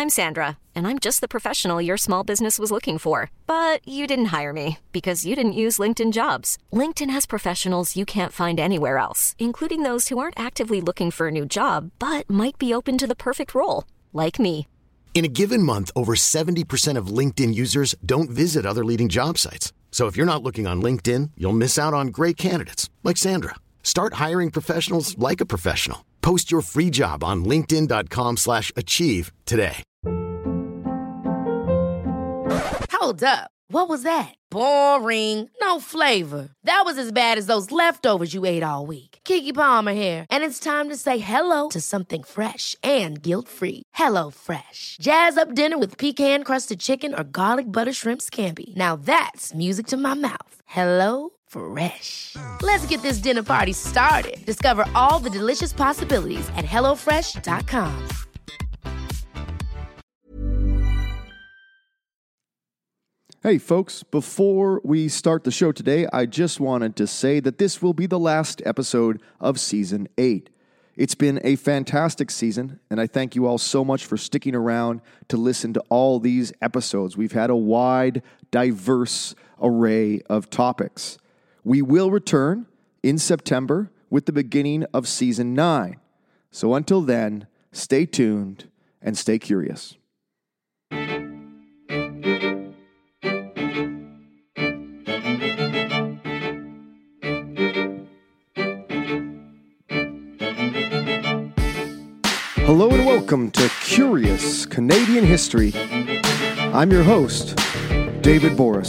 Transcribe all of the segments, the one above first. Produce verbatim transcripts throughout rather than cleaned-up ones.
I'm Sandra, and I'm just the professional your small business was looking for. But you didn't hire me because you didn't use LinkedIn Jobs. LinkedIn has professionals you can't find anywhere else, including those who aren't actively looking for a new job, but might be open to the perfect role, like me. In a given month, over seventy percent of LinkedIn users don't visit other leading job sites. So if you're not looking on LinkedIn, you'll miss out on great candidates like Sandra. Start hiring professionals like a professional. Post your free job on linkedin.com slash achieve today. Hold up. What was that? Boring. No flavor. That was as bad as those leftovers you ate all week. Keke Palmer here. And it's time to say hello to something fresh and guilt-free. Hello Fresh. Jazz up dinner with pecan-crusted chicken or garlic butter shrimp scampi. Now that's music to my mouth. Hello Fresh. Let's get this dinner party started. Discover all the delicious possibilities at hello fresh dot com. Hey folks, before we start the show today, I just wanted to say that this will be the last episode of Season eight. It's been a fantastic season, and I thank you all so much for sticking around to listen to all these episodes. We've had a wide, diverse array of topics. We will return in September with the beginning of Season nine. So until then, stay tuned and stay curious. Hello and welcome to Curious Canadian History. I'm your host, David Boris.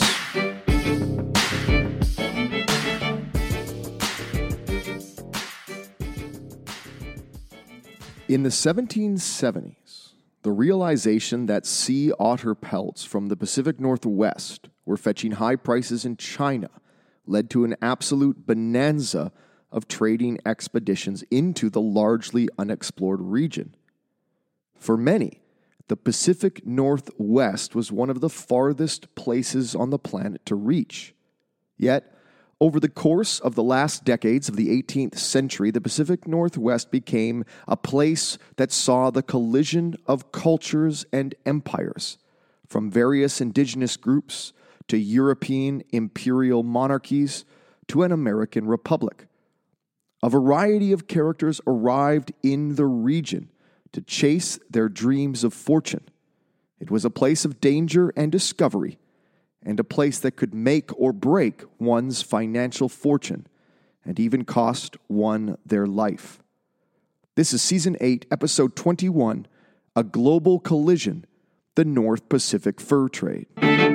In the seventeen seventies, the realization that sea otter pelts from the Pacific Northwest were fetching high prices in China led to an absolute bonanza of trading expeditions into the largely unexplored region. For many, the Pacific Northwest was one of the farthest places on the planet to reach. Yet, over the course of the last decades of the eighteenth century, the Pacific Northwest became a place that saw the collision of cultures and empires, from various indigenous groups to European imperial monarchies to an American republic. A variety of characters arrived in the region to chase their dreams of fortune. It was a place of danger and discovery, and a place that could make or break one's financial fortune, and even cost one their life. This is Season eight, Episode twenty-one, A Global Collision, the North Pacific Fur Trade.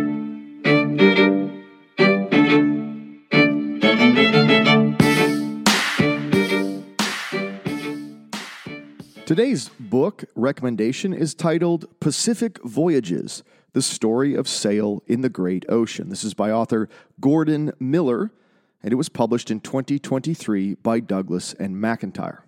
Today's book recommendation is titled Pacific Voyages, The Story of Sail in the Great Ocean. This is by author Gordon Miller, and it was published in twenty twenty-three by Douglas and McIntyre.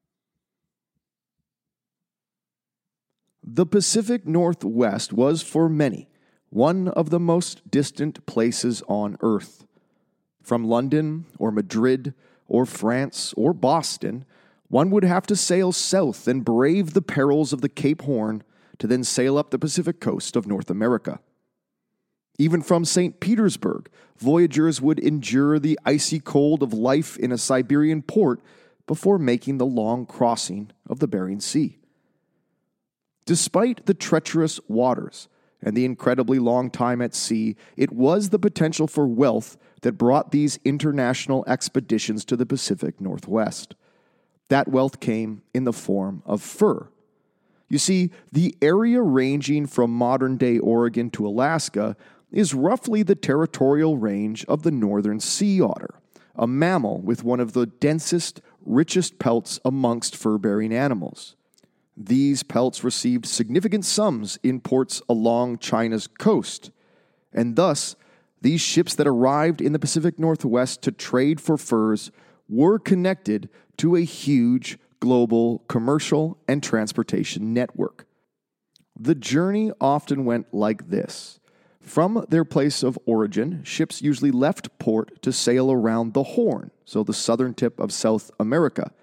The Pacific Northwest was, for many, one of the most distant places on Earth. From London or Madrid or France or Boston, one would have to sail south and brave the perils of the Cape Horn to then sail up the Pacific coast of North America. Even from Saint Petersburg, voyagers would endure the icy cold of life in a Siberian port before making the long crossing of the Bering Sea. Despite the treacherous waters and the incredibly long time at sea, it was the potential for wealth that brought these international expeditions to the Pacific Northwest. That wealth came in the form of fur. You see, the area ranging from modern-day Oregon to Alaska is roughly the territorial range of the northern sea otter, a mammal with one of the densest, richest pelts amongst fur-bearing animals. These pelts received significant sums in ports along China's coast, and thus, these ships that arrived in the Pacific Northwest to trade for furs were connected to a huge global commercial and transportation network. The journey often went like this. From their place of origin, ships usually left port to sail around the Horn, so the southern tip of South America,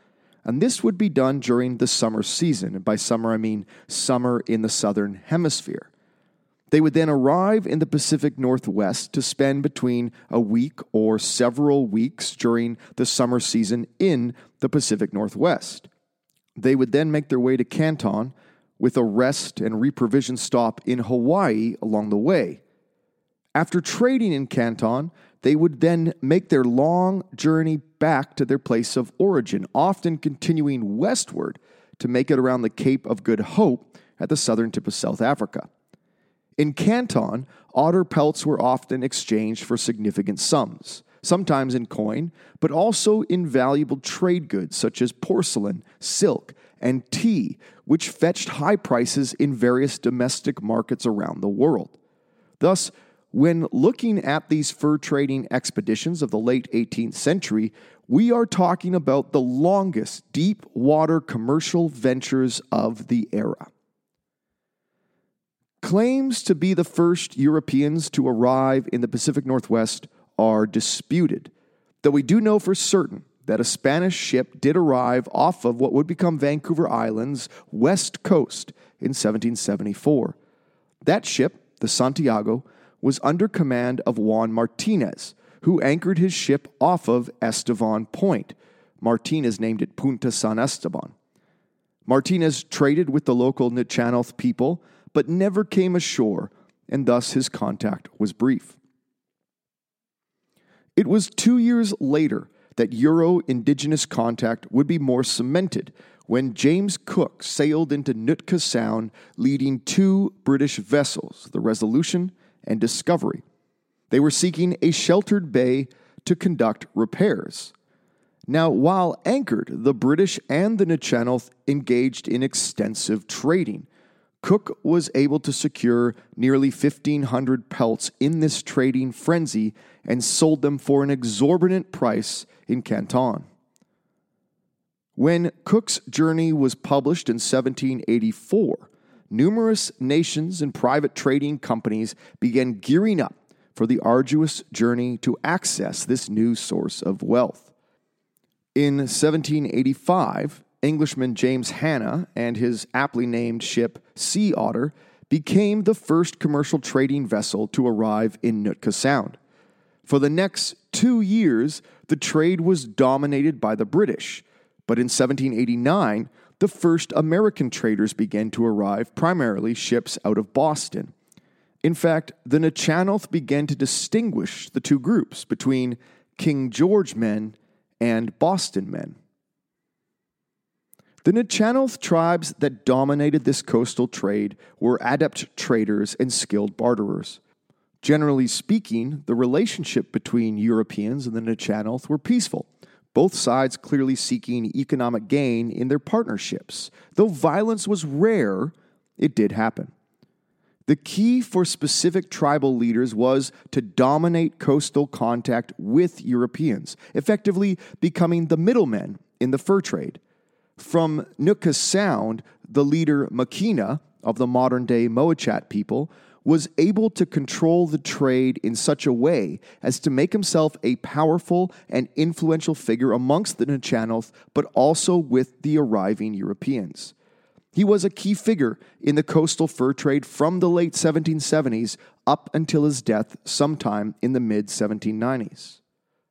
and this would be done during the summer season. And by summer, I mean summer in the southern hemisphere. They would then arrive in the Pacific Northwest to spend between a week or several weeks during the summer season in the Pacific Northwest. They would then make their way to Canton with a rest and reprovision stop in Hawaii along the way. After trading in Canton, they would then make their long journey back to their place of origin, often continuing westward to make it around the Cape of Good Hope at the southern tip of South Africa. In Canton, otter pelts were often exchanged for significant sums, sometimes in coin, but also in valuable trade goods such as porcelain, silk, and tea, which fetched high prices in various domestic markets around the world. Thus, when looking at these fur trading expeditions of the late eighteenth century, we are talking about the longest deep water commercial ventures of the era. Claims to be the first Europeans to arrive in the Pacific Northwest are disputed, though we do know for certain that a Spanish ship did arrive off of what would become Vancouver Island's west coast in seventeen seventy-four. That ship, the Santiago, was under command of Juan Martinez, who anchored his ship off of Estevan Point. Martinez named it Punta San Esteban. Martinez traded with the local Nechanoth people, but never came ashore, and thus his contact was brief. It was two years later that Euro-Indigenous contact would be more cemented when James Cook sailed into Nootka Sound leading two British vessels, the Resolution and Discovery. They were seeking a sheltered bay to conduct repairs. Now, while anchored, the British and the Nechanoth engaged in extensive trading. Cook was able to secure nearly fifteen hundred pelts in this trading frenzy and sold them for an exorbitant price in Canton. When Cook's journey was published in seventeen eighty-four, numerous nations and private trading companies began gearing up for the arduous journey to access this new source of wealth. In seventeen eighty-five, Englishman James Hanna and his aptly named ship Sea Otter became the first commercial trading vessel to arrive in Nootka Sound. For the next two years, the trade was dominated by the British, but in seventeen eighty-nine, the first American traders began to arrive, primarily ships out of Boston. In fact, the Nechanoth began to distinguish the two groups between King George men and Boston men. The Nechanoth tribes that dominated this coastal trade were adept traders and skilled barterers. Generally speaking, the relationship between Europeans and the Nechanoth were peaceful, both sides clearly seeking economic gain in their partnerships. Though violence was rare, it did happen. The key for specific tribal leaders was to dominate coastal contact with Europeans, effectively becoming the middlemen in the fur trade. From Nootka Sound, the leader Makina of the modern-day Moichat people was able to control the trade in such a way as to make himself a powerful and influential figure amongst the Nechanoth, but also with the arriving Europeans. He was a key figure in the coastal fur trade from the late seventeen seventies up until his death sometime in the mid seventeen nineties.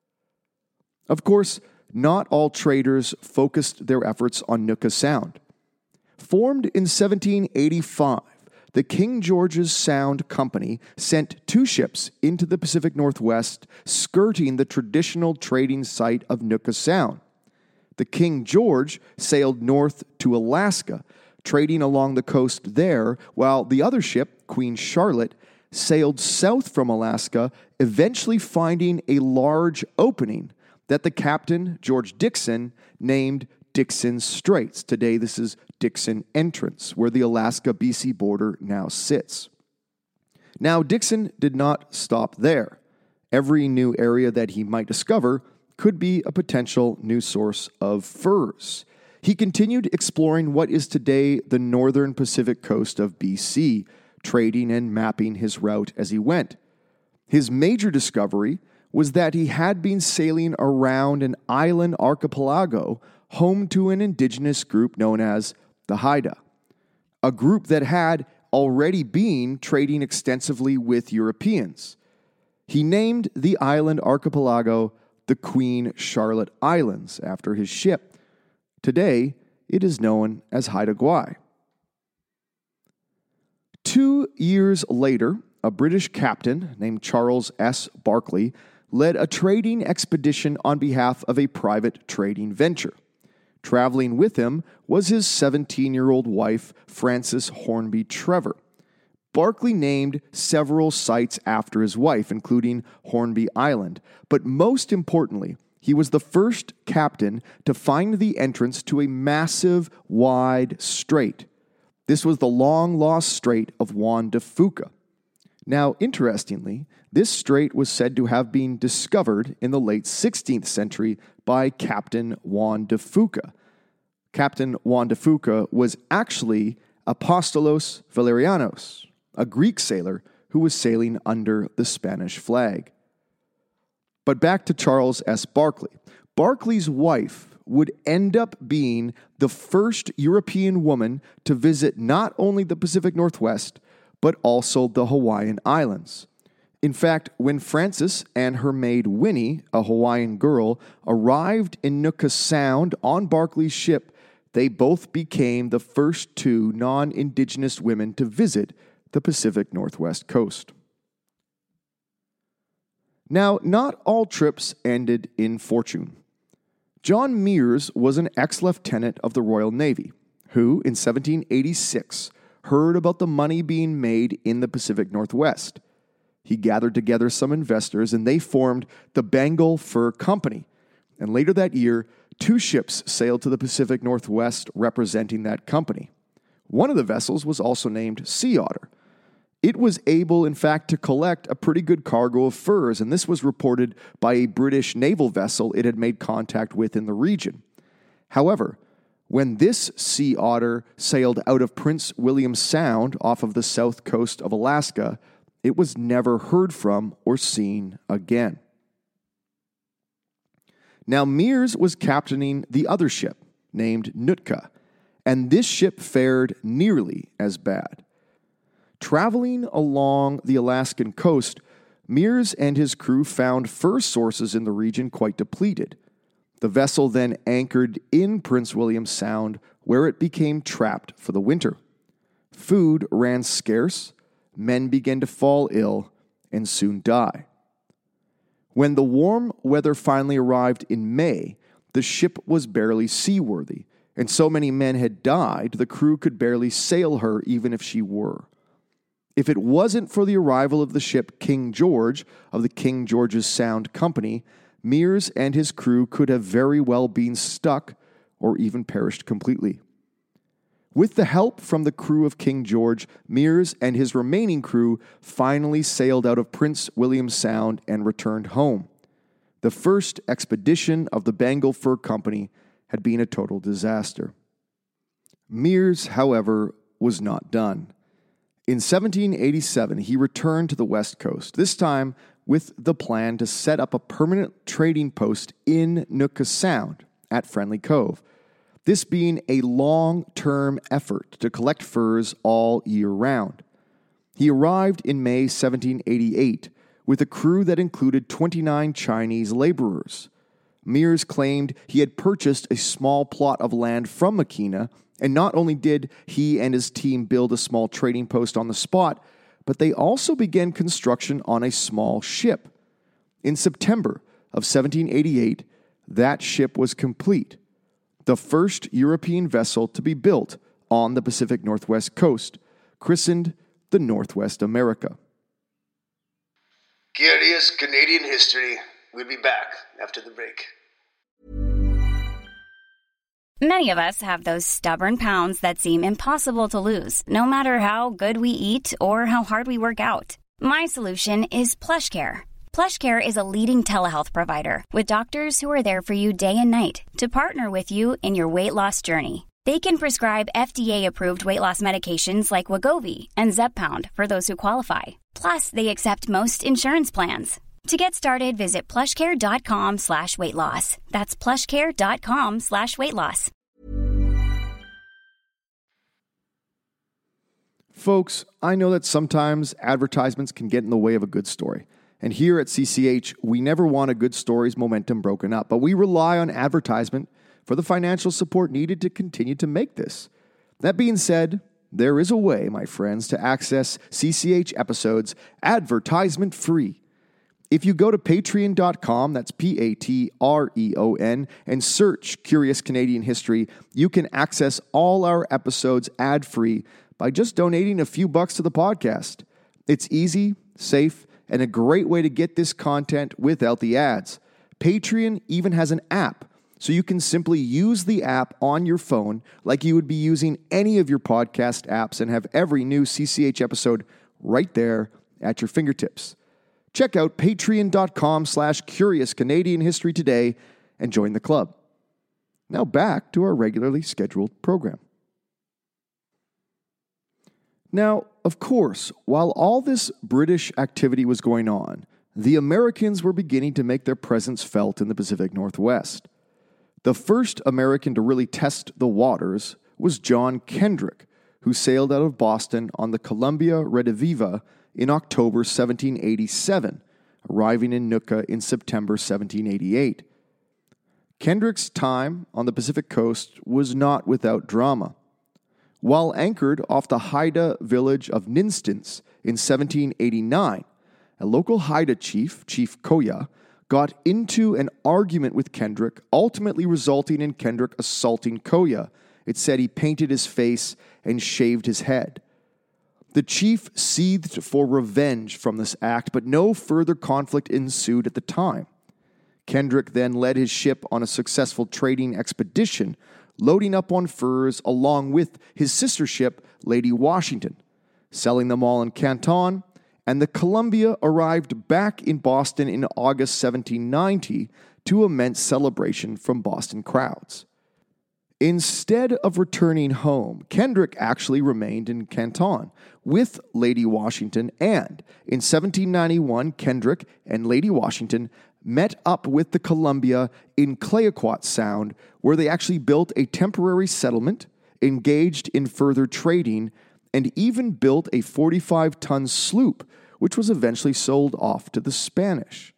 Of course, not all traders focused their efforts on Nootka Sound. Formed in seventeen eighty-five, the King George's Sound Company sent two ships into the Pacific Northwest, skirting the traditional trading site of Nootka Sound. The King George sailed north to Alaska, trading along the coast there, while the other ship, Queen Charlotte, sailed south from Alaska, eventually finding a large opening that the captain, George Dixon, named Dixon Straits. Today, this is Dixon Entrance, where the Alaska-B C border now sits. Now, Dixon did not stop there. Every new area that he might discover could be a potential new source of furs. He continued exploring what is today the northern Pacific coast of B C, trading and mapping his route as he went. His major discovery was that he had been sailing around an island archipelago home to an indigenous group known as the Haida, a group that had already been trading extensively with Europeans. He named the island archipelago the Queen Charlotte Islands after his ship. Today, it is known as Haida Gwaii. Two years later, a British captain named Charles S. Barkley led a trading expedition on behalf of a private trading venture. Traveling with him was his seventeen-year-old wife, Frances Hornby Trevor. Barkley named several sites after his wife, including Hornby Island, but most importantly, he was the first captain to find the entrance to a massive, wide strait. This was the long-lost Strait of Juan de Fuca. Now, interestingly, this strait was said to have been discovered in the late sixteenth century by Captain Juan de Fuca. Captain Juan de Fuca was actually Apostolos Valerianos, a Greek sailor who was sailing under the Spanish flag. But back to Charles S. Barkley. Barkley's wife would end up being the first European woman to visit not only the Pacific Northwest, but also the Hawaiian Islands. In fact, when Frances and her maid Winnie, a Hawaiian girl, arrived in Nootka Sound on Barkley's ship, they both became the first two non-Indigenous women to visit the Pacific Northwest coast. Now, not all trips ended in fortune. John Meares was an ex-lieutenant of the Royal Navy, who, in seventeen eighty-six, heard about the money being made in the Pacific Northwest. He gathered together some investors, and they formed the Bengal Fur Company. And later that year, two ships sailed to the Pacific Northwest representing that company. One of the vessels was also named Sea Otter. It was able, in fact, to collect a pretty good cargo of furs, and this was reported by a British naval vessel it had made contact with in the region. However, when this Sea Otter sailed out of Prince William Sound off of the south coast of Alaska, it was never heard from or seen again. Now, Meares was captaining the other ship, named Nootka, and this ship fared nearly as bad. Traveling along the Alaskan coast, Meares and his crew found fur sources in the region quite depleted. The vessel then anchored in Prince William Sound, where it became trapped for the winter. Food ran scarce, men began to fall ill, and soon die. When the warm weather finally arrived in May, the ship was barely seaworthy, and so many men had died, the crew could barely sail her even if she were. If it wasn't for the arrival of the ship King George of the King George's Sound Company, Meares and his crew could have very well been stuck or even perished completely. With the help from the crew of King George, Meares and his remaining crew finally sailed out of Prince William Sound and returned home. The first expedition of the Bengal Fur Company had been a total disaster. Meares, however, was not done. In seventeen eighty-seven, he returned to the West Coast, this time with the plan to set up a permanent trading post in Nootka Sound at Friendly Cove, this being a long-term effort to collect furs all year round. He arrived in May seventeen eighty-eight with a crew that included twenty-nine Chinese laborers. Meares claimed he had purchased a small plot of land from Makina, and not only did he and his team build a small trading post on the spot, but they also began construction on a small ship. In September of seventeen eighty-eight, that ship was complete, the first European vessel to be built on the Pacific Northwest coast, christened the Northwest America. Curious Canadian history. We'll be back after the break. Many of us have those stubborn pounds that seem impossible to lose, no matter how good we eat or how hard we work out. My solution is PlushCare. PlushCare is a leading telehealth provider with doctors who are there for you day and night to partner with you in your weight loss journey. They can prescribe F D A-approved weight loss medications like Wegovy and Zepbound for those who qualify. Plus, they accept most insurance plans. To get started, visit plushcare.com slash weight loss. That's plushcare.com slash weight loss. Folks, I know that sometimes advertisements can get in the way of a good story. And here at C C H, we never want a good story's momentum broken up, but we rely on advertisement for the financial support needed to continue to make this. That being said, there is a way, my friends, to access C C H episodes advertisement-free. If you go to patreon dot com, that's P A T R E O N, and search Curious Canadian History, you can access all our episodes ad-free by just donating a few bucks to the podcast. It's easy, safe, and a great way to get this content without the ads. Patreon even has an app, so you can simply use the app on your phone like you would be using any of your podcast apps and have every new C C H episode right there at your fingertips. Check out patreon dot com slash Curious Canadian History today and join the club. Now back to our regularly scheduled program. Now, of course, while all this British activity was going on, the Americans were beginning to make their presence felt in the Pacific Northwest. The first American to really test the waters was John Kendrick, who sailed out of Boston on the Columbia Rediviva in October seventeen eighty-seven, arriving in Nootka in September seventeen eighty-eight. Kendrick's time on the Pacific coast was not without drama. While anchored off the Haida village of Ninstance in seventeen eighty-nine, a local Haida chief, Chief Koya, got into an argument with Kendrick, ultimately resulting in Kendrick assaulting Koya. It said he painted his face and shaved his head. The chief seethed for revenge from this act, but no further conflict ensued at the time. Kendrick then led his ship on a successful trading expedition, loading up on furs along with his sister ship, Lady Washington, selling them all in Canton, and the Columbia arrived back in Boston in August seventeen ninety to immense celebration from Boston crowds. Instead of returning home, Kendrick actually remained in Canton with Lady Washington, and in seventeen ninety-one, Kendrick and Lady Washington met up with the Columbia in Clayoquot Sound, where they actually built a temporary settlement, engaged in further trading, and even built a forty-five ton sloop, which was eventually sold off to the Spanish.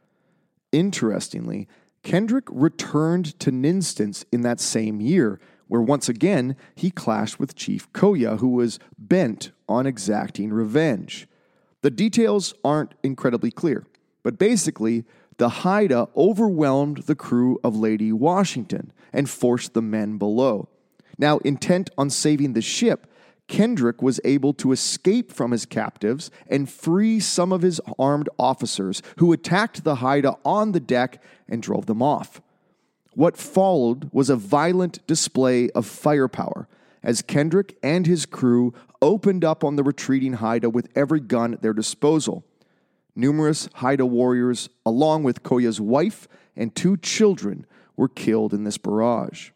Interestingly, Kendrick returned to Ninstance in that same year, where once again he clashed with Chief Koya, who was bent on exacting revenge. The details aren't incredibly clear, but basically, the Haida overwhelmed the crew of Lady Washington and forced the men below. Now, intent on saving the ship, Kendrick was able to escape from his captives and free some of his armed officers who attacked the Haida on the deck and drove them off. What followed was a violent display of firepower as Kendrick and his crew opened up on the retreating Haida with every gun at their disposal. Numerous Haida warriors, along with Koya's wife and two children, were killed in this barrage.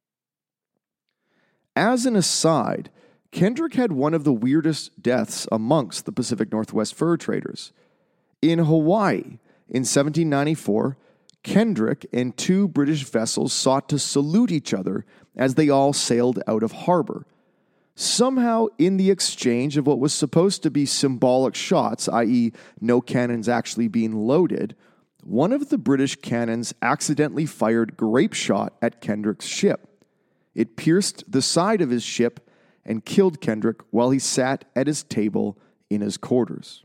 As an aside, Kendrick had one of the weirdest deaths amongst the Pacific Northwest fur traders. In Hawaii, in seventeen ninety-four, Kendrick and two British vessels sought to salute each other as they all sailed out of harbor. Somehow, in the exchange of what was supposed to be symbolic shots, that is, no cannons actually being loaded, one of the British cannons accidentally fired grape shot at Kendrick's ship. It pierced the side of his ship and killed Kendrick while he sat at his table in his quarters.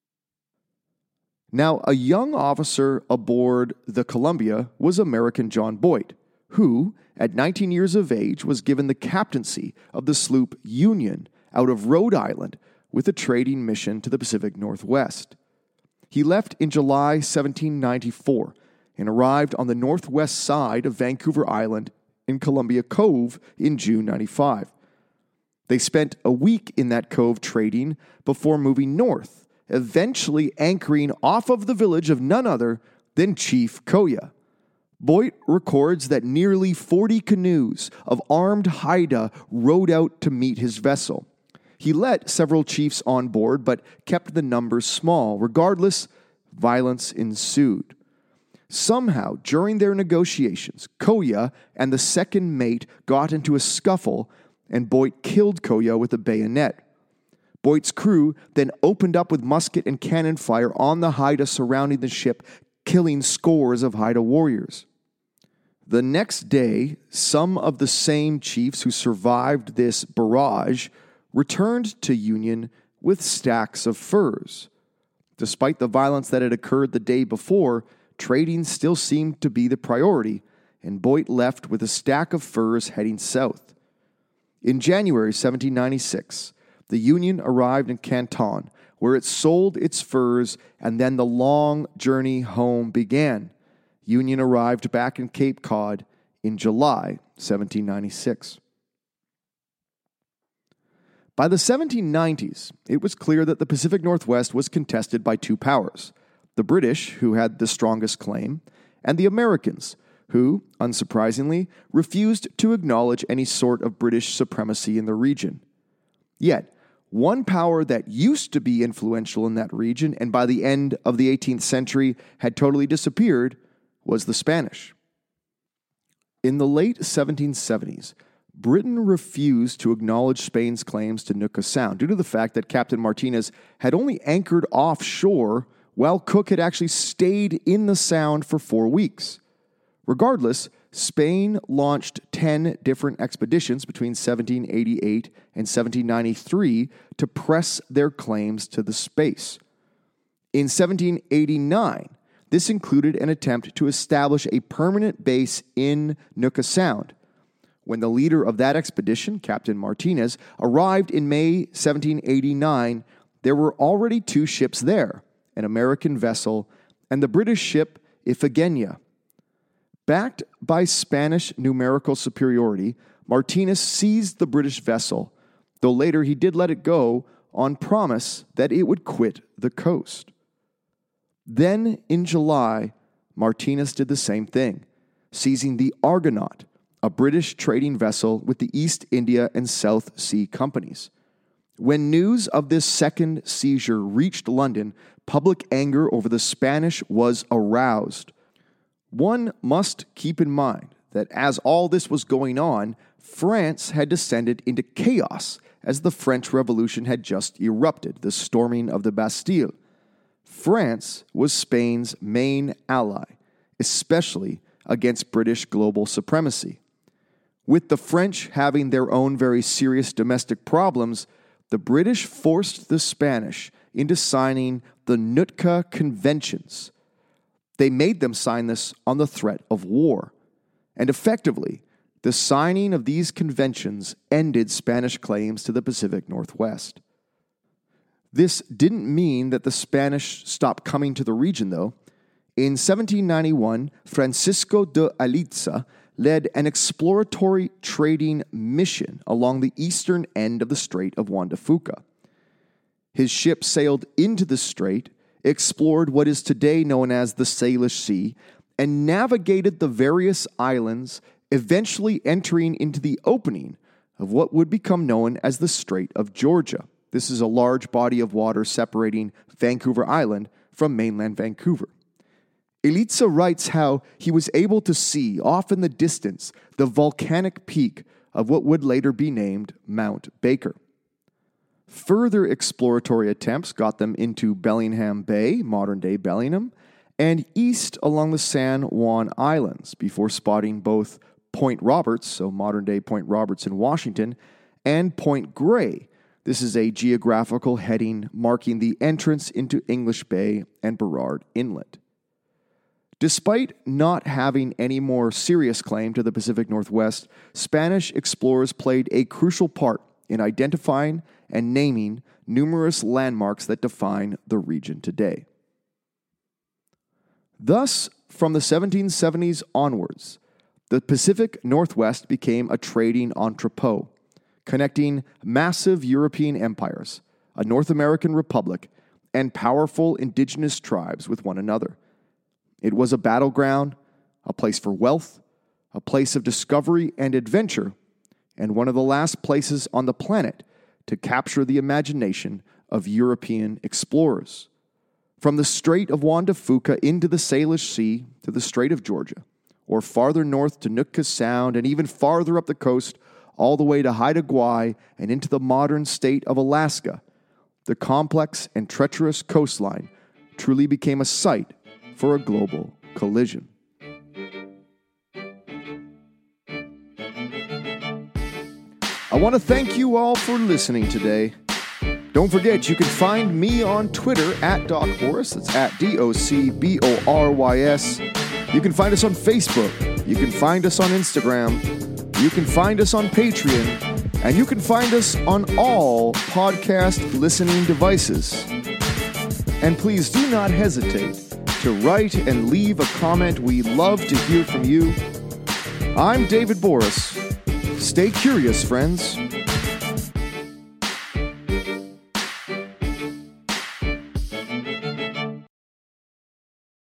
Now, a young officer aboard the Columbia was American John Boyd, who, at nineteen years of age, was given the captaincy of the sloop Union out of Rhode Island with a trading mission to the Pacific Northwest. He left in July seventeen ninety-four and arrived on the northwest side of Vancouver Island in Columbia Cove in June ninety-five. They spent a week in that cove trading before moving north, eventually anchoring off of the village of none other than Chief Koya. Boyd records that nearly forty canoes of armed Haida rowed out to meet his vessel. He let several chiefs on board, but kept the numbers small. Regardless, violence ensued. Somehow, during their negotiations, Koya and the second mate got into a scuffle, and Boit killed Koya with a bayonet. Boit's crew then opened up with musket and cannon fire on the Haida surrounding the ship, killing scores of Haida warriors. The next day, some of the same chiefs who survived this barrage returned to Union with stacks of furs. Despite the violence that had occurred the day before, trading still seemed to be the priority, and Boit left with a stack of furs heading south. In January seventeen ninety-six, the Union arrived in Canton, where it sold its furs, and then the long journey home began. Union arrived back in Cape Cod in July seventeen ninety-six. By the seventeen nineties, it was clear that the Pacific Northwest was contested by two powers: the British, who had the strongest claim, and the Americans, who, unsurprisingly, refused to acknowledge any sort of British supremacy in the region. Yet, one power that used to be influential in that region and by the end of the eighteenth century had totally disappeared was the Spanish. In the late seventeen seventies, Britain refused to acknowledge Spain's claims to Nootka Sound due to the fact that Captain Martinez had only anchored offshore while Cook had actually stayed in the Sound for four weeks. Regardless, Spain launched ten different expeditions between seventeen eighty-eight and seventeen ninety-three to press their claims to the space. In seventeen eighty-nine, this included an attempt to establish a permanent base in Nootka Sound. When the leader of that expedition, Captain Martinez, arrived in May seventeen eighty-nine, there were already two ships there, an American vessel and the British ship Iphigenia. Backed by Spanish numerical superiority, Martinez seized the British vessel, though later he did let it go on promise that it would quit the coast. Then, in July, Martinez did the same thing, seizing the Argonaut, a British trading vessel with the East India and South Sea Companies. When news of this second seizure reached London, public anger over the Spanish was aroused. One must keep in mind that as all this was going on, France had descended into chaos as the French Revolution had just erupted, the storming of the Bastille. France was Spain's main ally, especially against British global supremacy. With the French having their own very serious domestic problems, the British forced the Spanish into signing the Nootka Conventions. They made them sign this on the threat of war. And effectively, the signing of these conventions ended Spanish claims to the Pacific Northwest. This didn't mean that the Spanish stopped coming to the region, though. In seventeen ninety-one, Francisco de Alitza led an exploratory trading mission along the eastern end of the Strait of Juan de Fuca. His ship sailed into the strait, explored what is today known as the Salish Sea, and navigated the various islands, eventually entering into the opening of what would become known as the Strait of Georgia. This is a large body of water separating Vancouver Island from mainland Vancouver. Alitza writes how he was able to see off in the distance the volcanic peak of what would later be named Mount Baker. Further exploratory attempts got them into Bellingham Bay, modern-day Bellingham, and east along the San Juan Islands before spotting both Point Roberts, so modern-day Point Roberts in Washington, and Point Grey. This is a geographical heading marking the entrance into English Bay and Burrard Inlet. Despite not having any more serious claim to the Pacific Northwest, Spanish explorers played a crucial part in identifying and naming numerous landmarks that define the region today. Thus, from the seventeen seventies onwards, the Pacific Northwest became a trading entrepot, connecting massive European empires, a North American republic, and powerful indigenous tribes with one another. It was a battleground, a place for wealth, a place of discovery and adventure, and one of the last places on the planet to capture the imagination of European explorers. From the Strait of Juan de Fuca into the Salish Sea to the Strait of Georgia, or farther north to Nootka Sound and even farther up the coast all the way to Haida Gwaii and into the modern state of Alaska, the complex and treacherous coastline truly became a site for a global collision. I want to thank you all for listening today. Don't forget, you can find me on Twitter at Doc Boris. That's at D O C B O R Y S. You can find us on Facebook. You can find us on Instagram. You can find us on Patreon. And you can find us on all podcast listening devices. And please do not hesitate to write and leave a comment. We love to hear from you. I'm David Boris. Stay curious, friends.